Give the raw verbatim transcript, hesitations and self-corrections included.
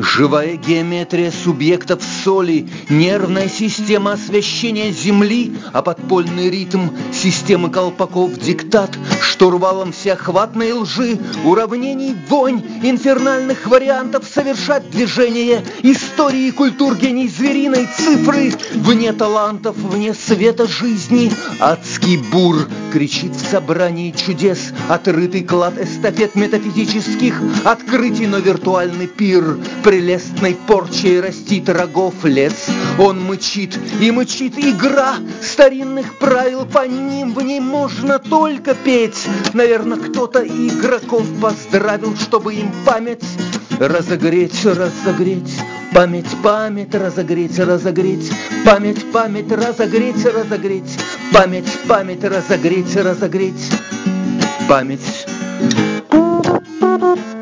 Живая геометрия субъектов соли, нервная система освещения земли, а подпольный ритм системы колпаков диктат, штурвалом всеохватной лжи, уравнений, вонь, инфернальных вариантов совершать движение, истории культур гений звериной цифры, вне талантов, вне света жизни, адский бур кричит в собрании чудес, отрытый клад эстафет метафизических открытий, но виртуальный пир прелестной порчей растит рогов лес. Он мычит, и мычит игра старинных правил, по ним в ней можно только петь. Наверное, кто-то игроков поздравил, чтобы им память разогреть, разогреть. Память, память, разогреть, разогреть. Память, память, разогреть, разогреть. Память, память, разогреть, разогреть. Память.